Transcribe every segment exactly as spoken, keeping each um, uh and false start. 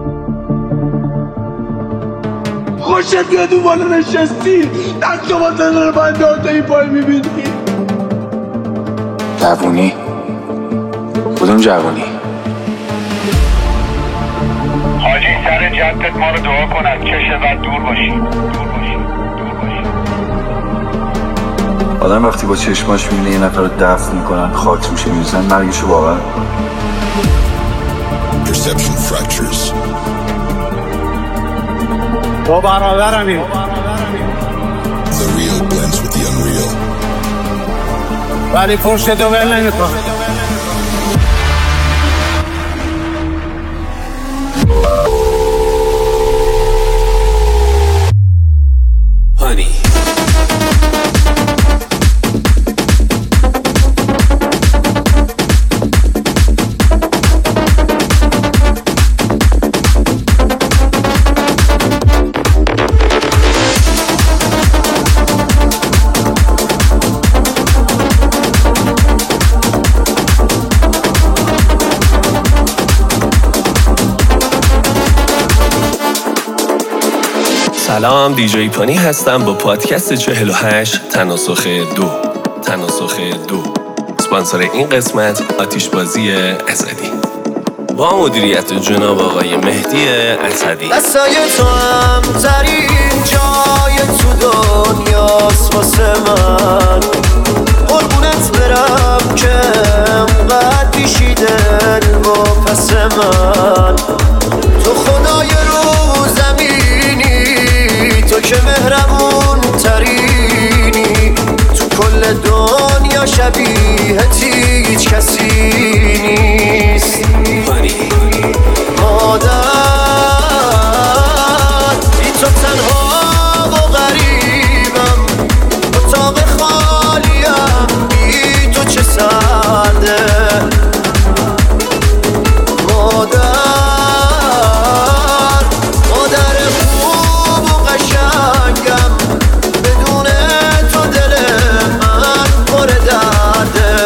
خوشت میاد اون بالا نشستی دست و بازن رو بنده ها تا این پای میبینی. جوونی؟ کدوم جوونی؟ حاجی سر جدت ما رو دعا کن از چش بد دور باشی دور باشی دور باشی. آدم وقتی با چشماش میبینه یه نفر رو دفن میکنن خاک میشه میرسن مرگشو باور Perception fractures. با برادرمی The real blends with the unreal. ولی پشت دو ول نمیکنه. سلام، دیجی پانی هستم با پادکست چهل و هشت تناسخ دو تناسخ دو اسپانسر این قسمت آتیشبازی اسدی با مدیریت جناب آقای مهدی اسدی. دستای تو هم ترین جای تو دنیاست واسه من، قربونت برم که انقدر پیشی دل و پس من. تو خدای رو زمینی، تو که مهربون ترینی، تو کل دنیا شبیهت هیچ کسی نیست. مادر بی تو تنها و غریبم، اتاق خالیم بی تو چه سرده. مادر مادر خوب و قشنگم، بدون تو دل من پر درده.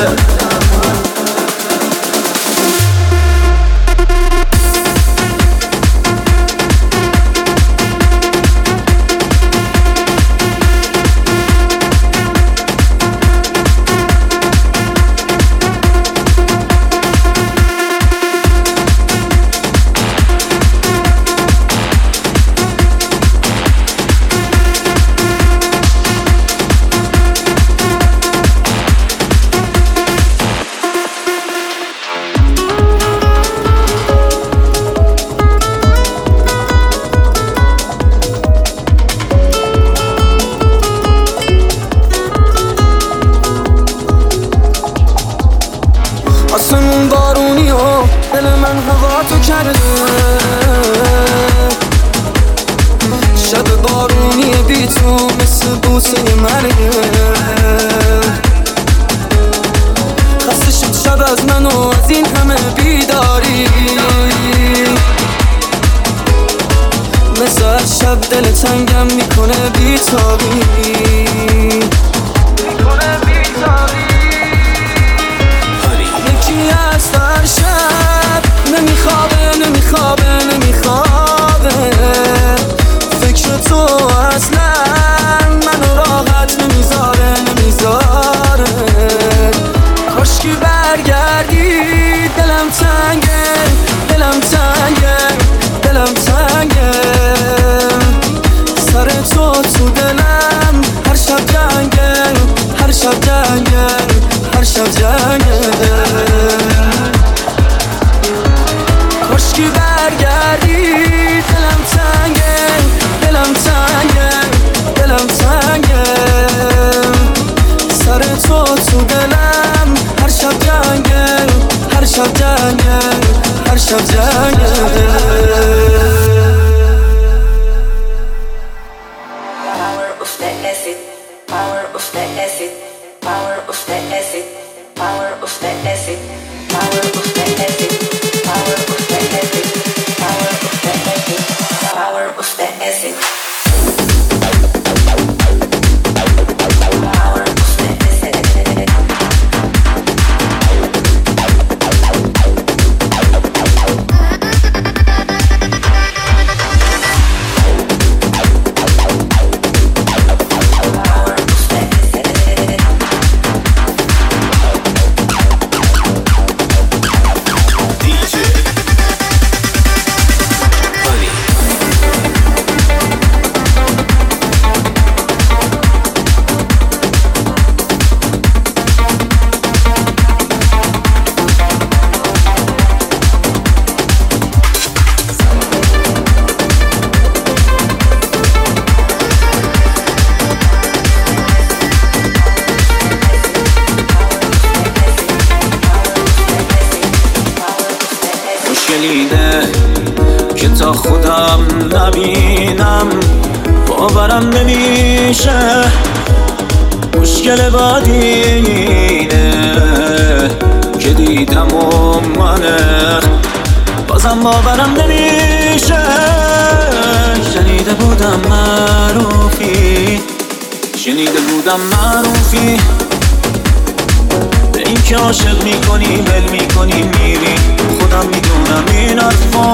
آسمون بارونی و دل من هوا تو کرده، شب بارونی بی تو مثل بوسه مرگه. خسته شد شب از من و از این همه بیداری، مثل از شب دل تنگم میکنه بیتابی. یکی از در شب نمیخوابه نمیخوابه نمیخوابه، فکر تو اصلا منو راحت نمیذاره نمیذاره. کاشکی برگردی، دلم تنگه دلم تنگه دلم تنگه. سر تو تو دلم هر شب جنگه هر شب جنگه هر شب جنگه. کاشکی برگردی، دلم تنگه دلم تنگه دلم تنگه. سر تو تو دلم هر شب جنگه هر شب جنگه هر شب جنگه. تا خودم نبینم باورم نمیشه. مشکل بعدی اینه که دیدم و منه بازم باورم نمیشه. شنیده بودم معروفی شنیده بودم معروفی به این که عاشق میکنی بل میکنی میری. خودم میدونم این حرفا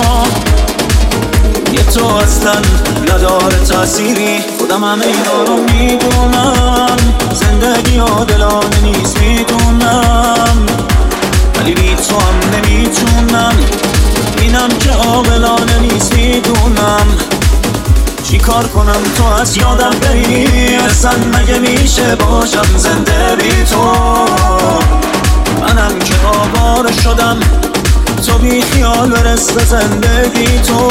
یه تو اصلا نداره تأثیری. خودم همه اینا رو میدونم زندگی عادلانه نیست میدونم ولی بی تو هم نمیتونم. اینم که عاقلانه نیست میدونم. چی کار کنم تو از یادم بری اصلا مگه میشه باشم زنده بی تو. منم که آواره شدم تو بی خیال برس به زندگی تو.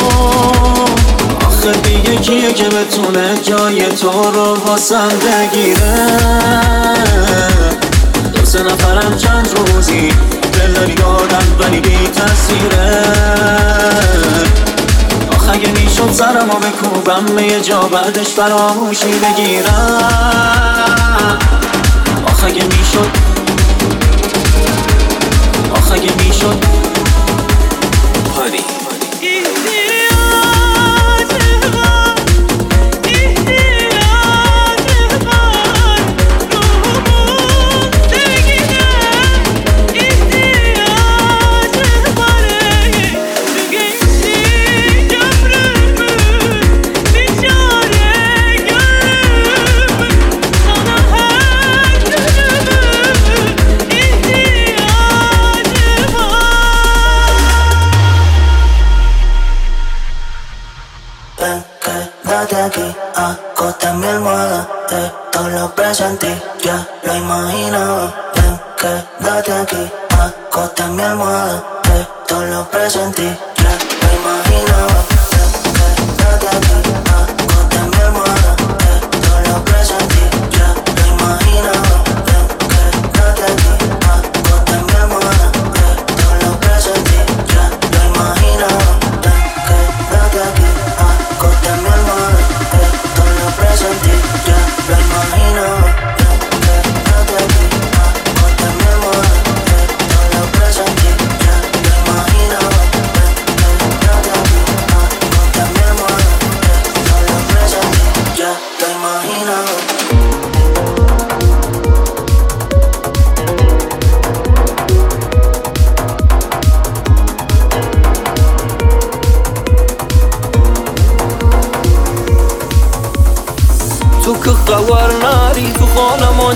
آخه دیگه کیه که بتونه جای تو رو واسم بگیره. دو سه نفرم چند روزی دلداری دادن ولی بی تاثیره. آخه اگه میشد سرمو بکوبم به یه جا بعدش فراموشی بگیرم. آخه اگه میشد آخه اگه میشد پانی aquí, acosté en mi almohada, esto lo presentí, ya lo imaginaba. Ven, quédate aquí, acosté en mi almohada, esto lo presentí, ya lo imaginaba. Ven, quédate aquí, acosté en mi almohada, esto lo presentí, ya lo imaginaba. Ven, quédate aquí, acosté en mi almohada, esto lo presentí, ya lo imaginaba. Ven, quédate aquí, acosté en mi almohada. Presentí, ya lo imagino. Quédate aquí, acosté en mi almohada. Esto lo presentí, ya lo imagino. Quédate aquí, acosté en mi almohada. Esto lo presentí, ya lo imagino. تو که خبر نری تو خانه ما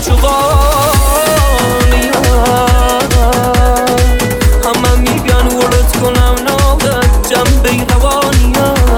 چقالی همه میگن ورد کنم نادت جنبه روانی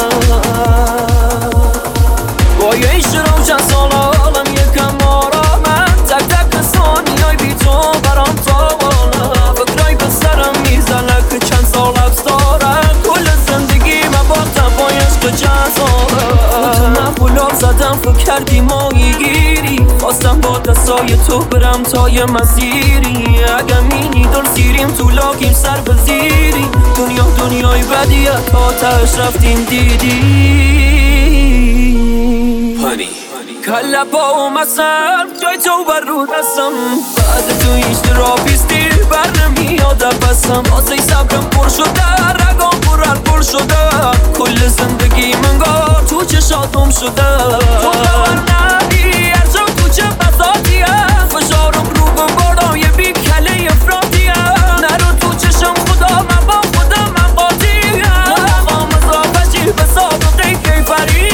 با یه ایش روشن سال آلم یکم آرامم تک تک ثانی های بی تو برام تاوانم. فکرای به سرم میزنه که چند سال حبس دارم کل زندگی من باختم با عشق چند سالم. تو محبولام زدم فکر کردی ماهی گیری خواستم با دستای تو برم تا یه مسیری. اگه مینی دل سیریم تو لاکیم سر به زیری. دنیا دنیای بدیت آتش رفتیم دیدی پانی کله با اومسم جای تو بر رو دستم. بعد تو هیچ تراپیستی بر نمیاد بسم. آسه صبرم پر شده رگام پر پر شده. کل زندگی منگار تو چشاتم شده. تو خبر ندی هر جا تو چه بساطی هم فشارم رو به بارم یه بی کله افراطی هم. نرو تو چشم خدا من با خودم من قاطی هم. نخوام اضافشی به سابقه کیفری.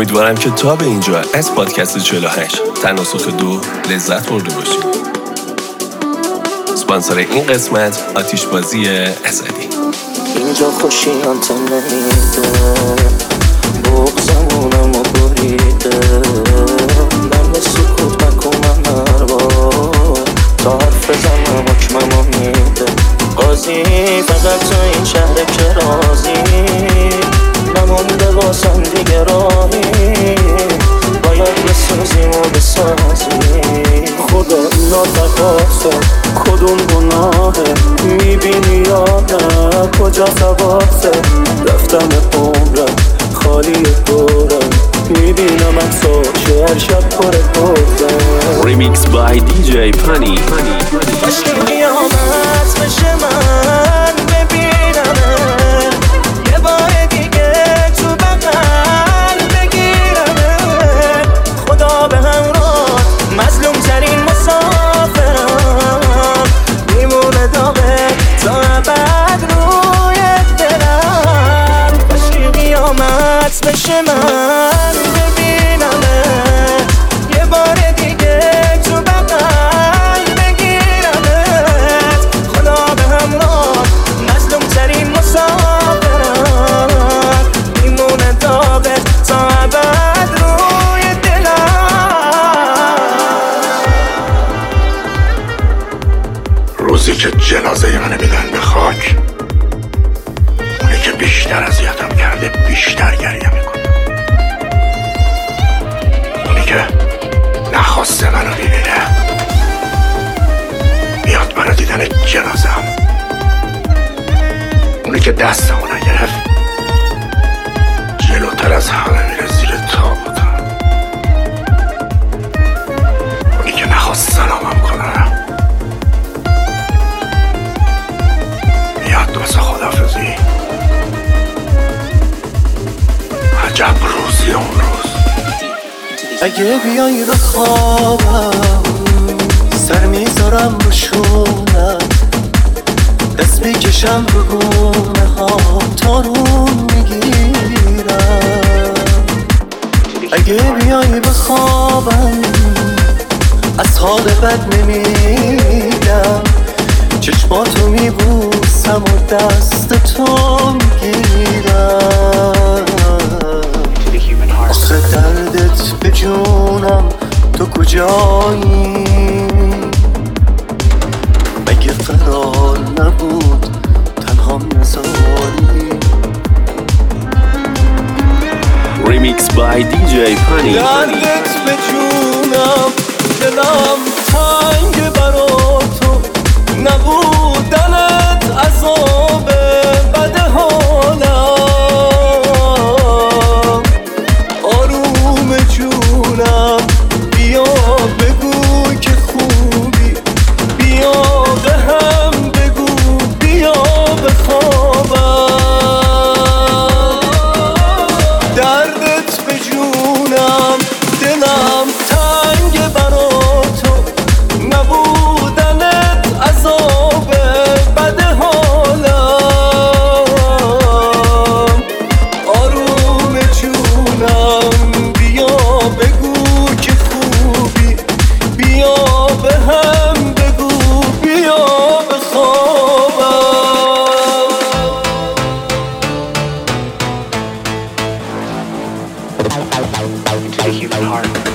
امیدوارم که تا به اینجا از پادکست چهل و هشت تناسخ دو لذت برده باشید. اسپانسر این قسمت آتیشبازی اسدی. اینجا خوشیانت نمیده، بغزمونم و بریده، من به سکوت مکومم هر بار، تا حرف بزنم حکممو میده. قاضی فقط تو این شهر که رازی، نمونده واسم دیگه راهی، باید بسازیم و بسازی. خدا ناتقاسه کدوم گناهه، میبینی یا نه کجا سواسه. رفتم عمرم خالی دورم، میبینم اکساشه هر شب پر پرده. ریمیکس بای دی جی پانی. باشی قیامت بشه من ببینمه، یه بار دیگه تو بغل بگیرمه. خدا به همراه مظلوم ترین مسافرم، میمونه داغه تا ابد روی دلم. باشی قیامت بشه من ببینمه، یه بار دیگه تو بغل بگیرمت. خدا به همراه مظلوم ترین مسافرم، میمونه داغه تا ابد روی دلم. روزی که جنازه منو میدن به خاک، اونی که بیشتر اذیتم کرده بیشتر گریه میکنه، اونی که نخواسته منو ببینه میاد برای دیدن جنازم، اونی که دستمو نگرفت جلوتر از همه میره زیر تابوتم، اونی که نخواست سلامم کنه میاد واسه خدافزی. عجب روزی اون روز. اگه بیایی به خوابم سر میذارم رو شونت، دست میکشم رو گونه ها تارون میگیرم. اگه بیایی به خوابم از حال بد نمیدم، چشماتو میبوسم و دست تو میگیرم. آخه دردت به جونم تو کجایی، مگه قرار نبود تنها نزاری. ریمیکس بای دی جی پانی. دردت به جونم دلم تنگ برا تو، نبودنت عذاب بد حالم. آروم جونم بیا بگو که خوبی، بیا به هم بگو بیا بخوابم. دردت به جونم دلم تنگ برا تو، نبودنت عذاب بد حالم. آروم جونم بیا بگو که خوبی، بیا به هم بگو بیا بخوابم.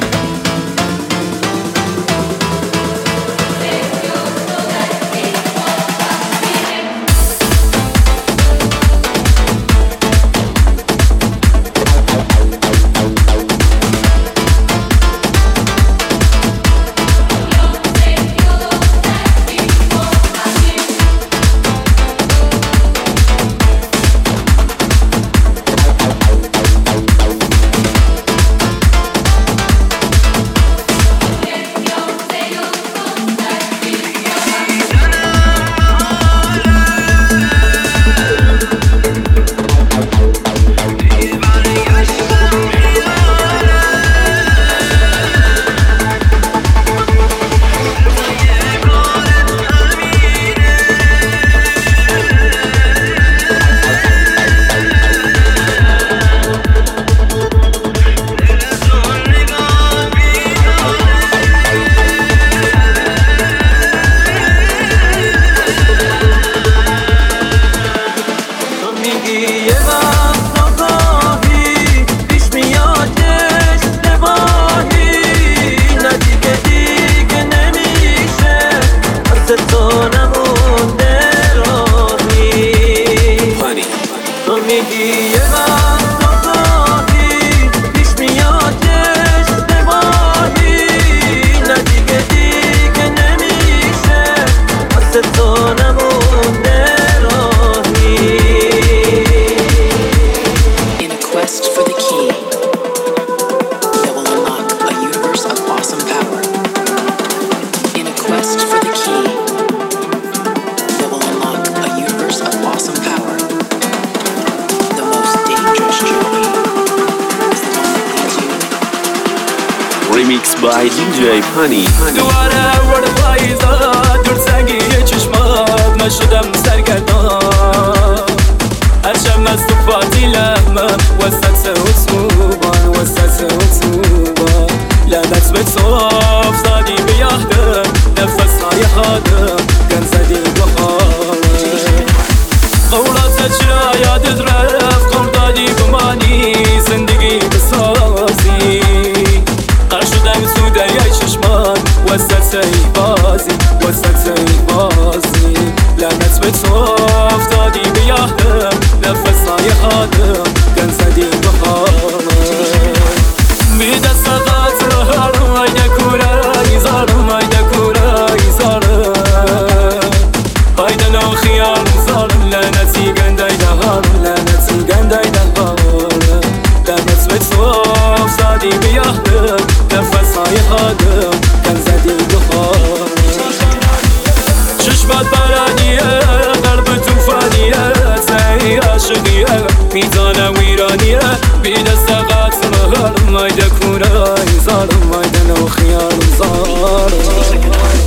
Remix by دی جی Honey. دوباره ورد پاییزا دور سنگی چشمات من شدم سرگردان هرچم از تو فاضیلم وسط اتوبان وسط اتوبان لعنت به تو افتادی به یادم نفسهای حادم گن زدی به حالم قولات چرا یادت رفت قول دادی بمانی زندگی بسازی قرار شدم تو دریای چشمان وسط ای بازی وسط ای بازی لعنت به تو افتادی به یادم نفسهای حادم گن زدی به حالم بی دست قطرم ayda kurayı zarım ayda kurayı zarım ayda no xiyalım zarım laneti gandayda harım laneti gandayda harım lanet ve sof zadi bir yahdım nefes ayhadım kan zadi buharım çişmat baraniye qalbi tufaniye sen aşıqiye mizana viraniye bir dest قطرم ayda kurayı zarım ayda no xiyalım zarım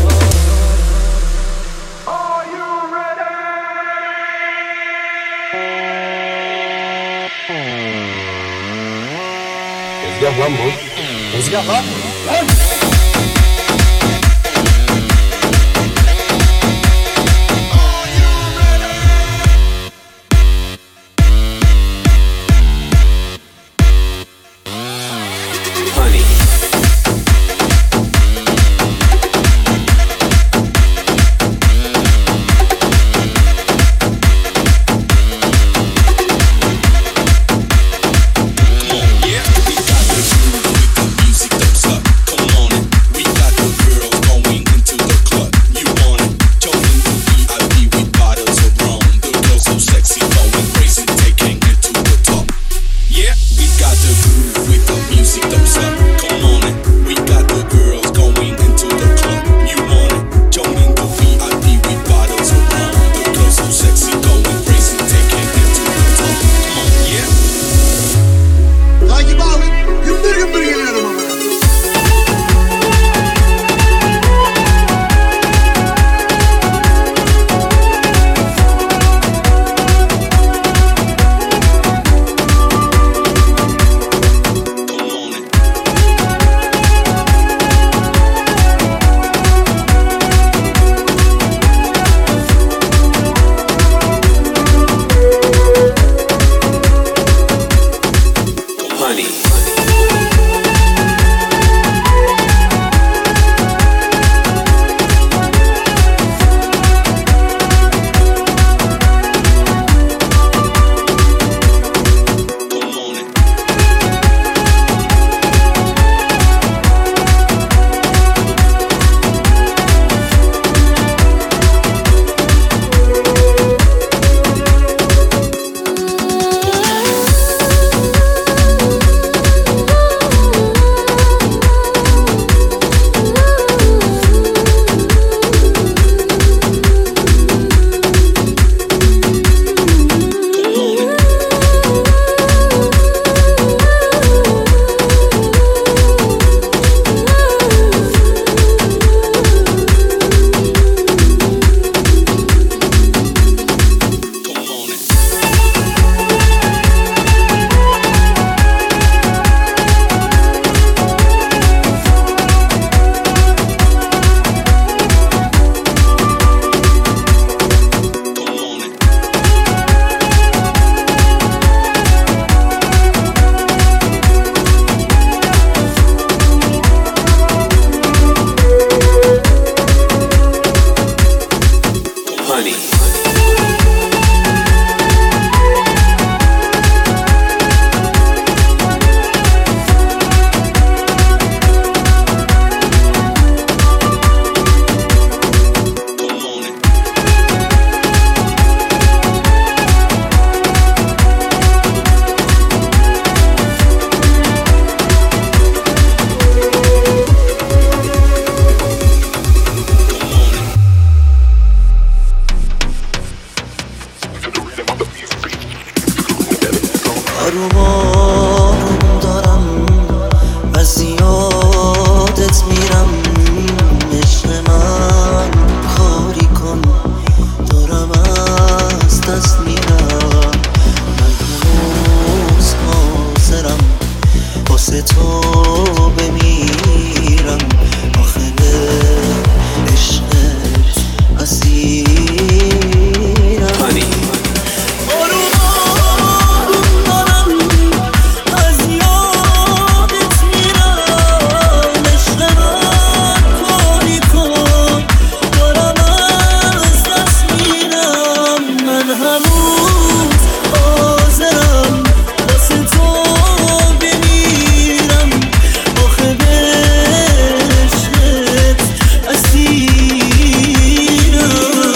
Tezgah lan bu. Tezgah lan. Lan. Music don't stop, come on it. We got the groove. یادت میرم عشق من کاری کن دارم از دست میرم من هنوز حاضرم واسه تو بمیرم آخه عشقت اسیرم آروم آروم دارم از یادت میرم عشق من کاری کن دارم از دست میرم من هنوز حاضرم واسه تو بمیرم آخه به عشقت اسیرم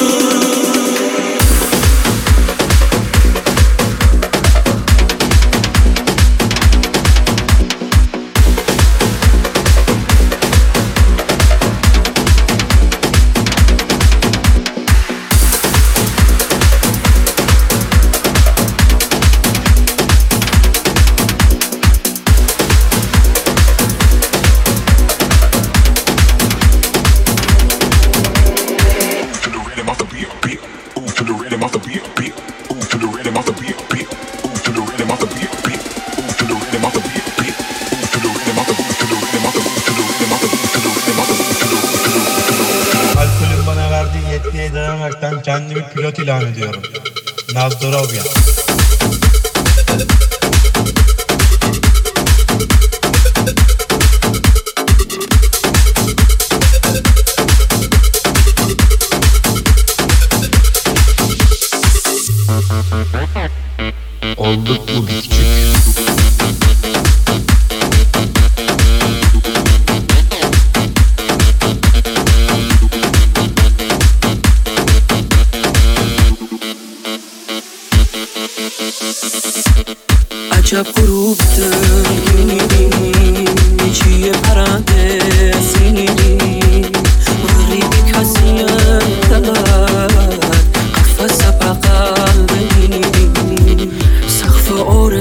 Alkolün bana verdiği yetkiye dayanaraktan kendimi pilot ilan ediyorum. Nazdorovya. Olduk bu küçük. عجب غروبتم چیه پرنده سینی غریبی کسیم دلد قفص بقل بینی سقف آره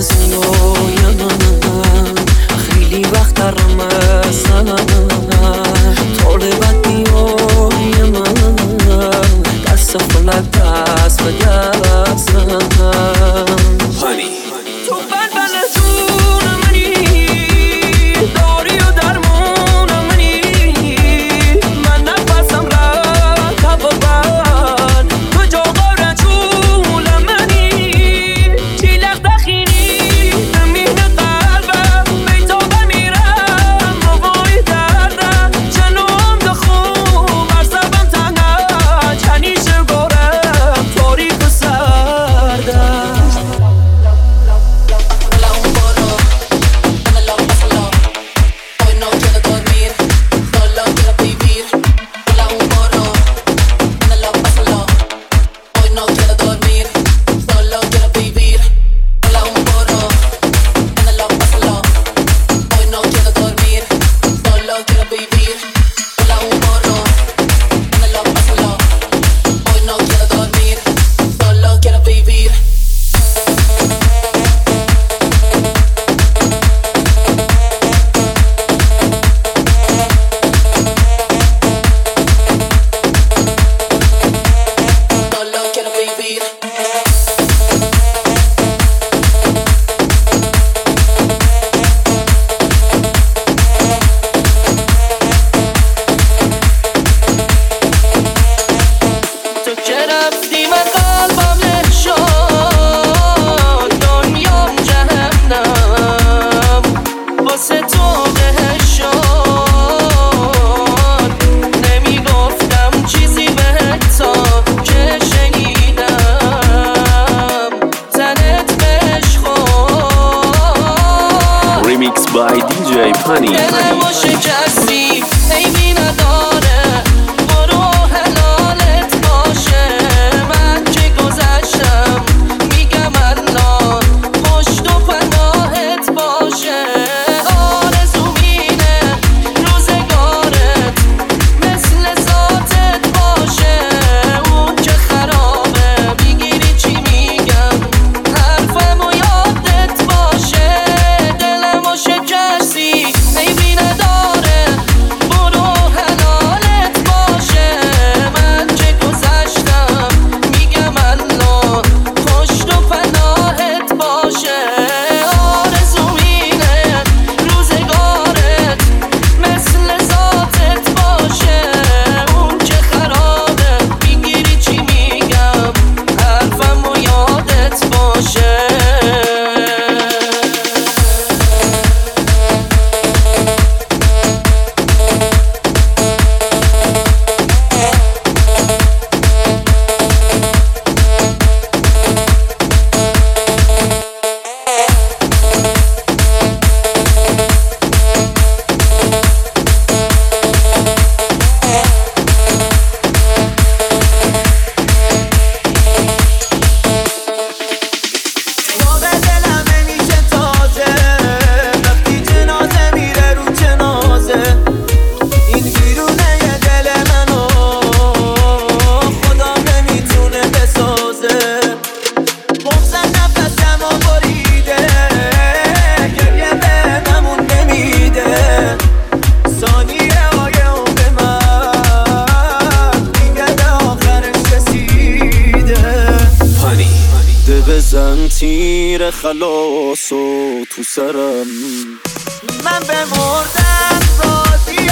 تیر خلاص و تو سرم من به مردن راضیم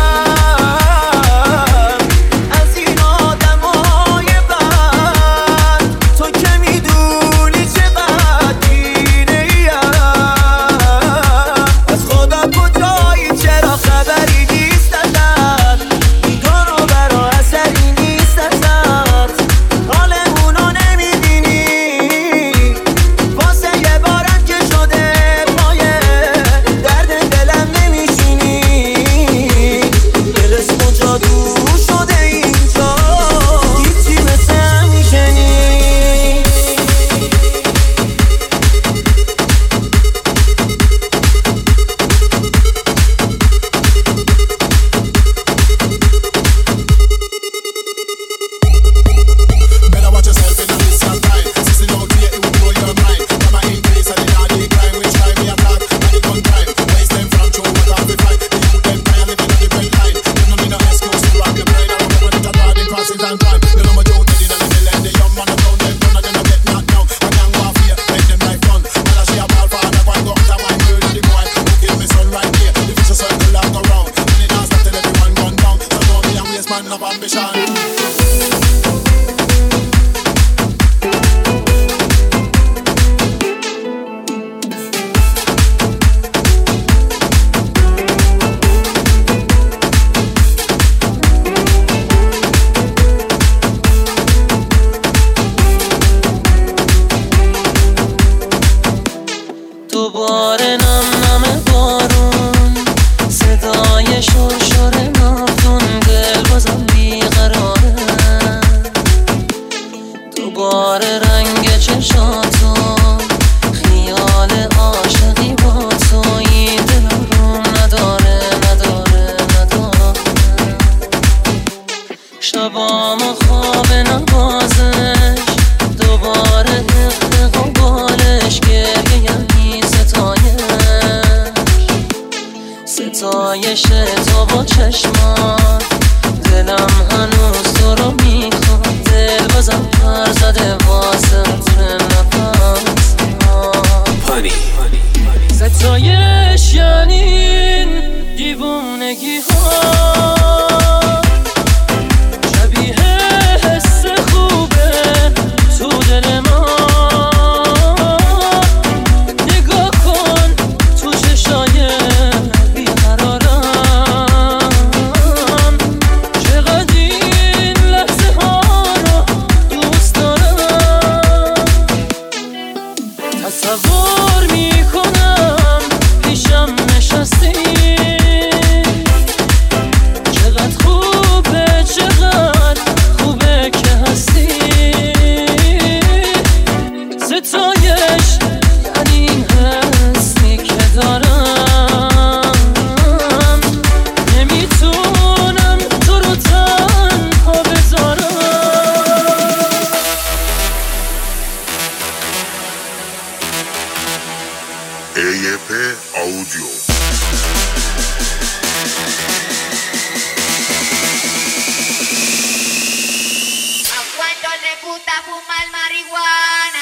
از این آدمای بد تو که میدونی چقدر دینه‌ایم از خدا کجایی چرا خبری نیست ازت میگن رو برا اثری نیست ازت حال اونو نمیبینی واسه یه بارم که شده پایه درد دلم نمیشینی دل اسم جادو شده اینجا هیچی مثل همیشنی Better watch yourself in a this and time. Since it out here, it will blow your mind. Come on in place and in all the crime. Which time we attack, and it one time. Waste them from through what have we fight. The youth them tired living on the red line. Them no need no excuse to rock your brain. I don't know when it's a garden crosses and time. You know my dude did in a little end. The young man around them done and they no get knocked down. I can't go off here, make them life fun. And I see a ball for the one go out of my murder the boy. Who kill me son right here. The vicious circle all go round. And it dance till everyone gone down. So don't be a waste man of ambition. دوباره نم نم بارون صدای شرشر نافتون دل بازم بیقراره دوباره رنگ چشاتون خیال عاشقی با تو این دلم روم نداره نداره نداره شبامو خواب نبازش دوباره دق و بالش گریه یعنی ستایش ستایش تو با چشمات دلم هنوز تو رو میخواد دل بازم پر زده واسه تر نفس پانی ستایش یعنی این دیوونگی ها شبیه حس خوبه تو دل ما نگاه کن تو چشای بیقرارم چقدر این لحظه ها رو دوست دارم تصور میکنم پیشم نشستی چقدر خوبه چقدر خوبه که هستی ستایش یعنی این حسی که دارم نمیتونم تو رو تنها بذارم A F Audio. ¿A cuánto le gusta fumar marihuana?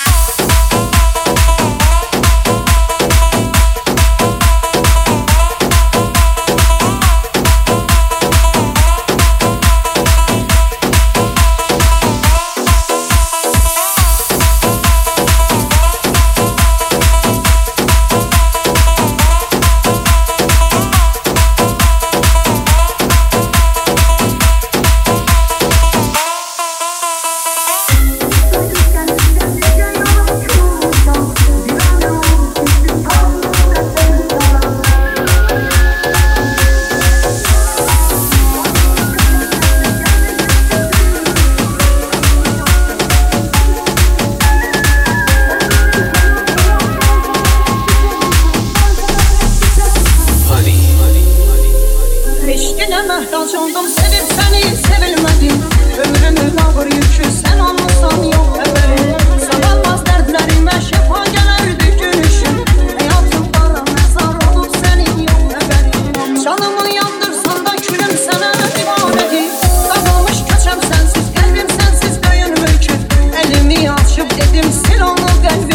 Mehtaçondan sevip seni sevilmedim Ömrümün ağır yükü sen olmasan yok efendim Sağalmaz dertlerime şefa gelerdi gülüşün Hayatım bana mezar olup senin yok efendim Canımı yandırsan da külüm sana divanedir Kazanmış köçem sensiz kalbim sensiz döyün mülkü Elimi açıp dedim sil onu kalbim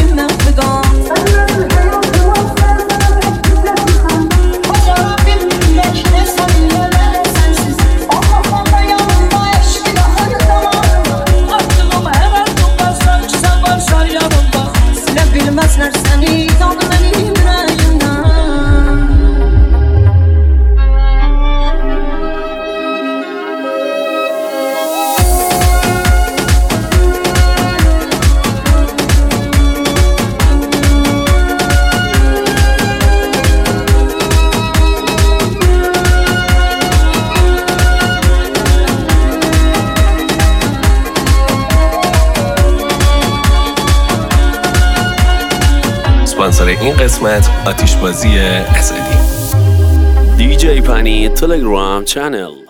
اسپانسر این قسمت آتیشبازی اسدی. دی جی پنی تلگرام چنل.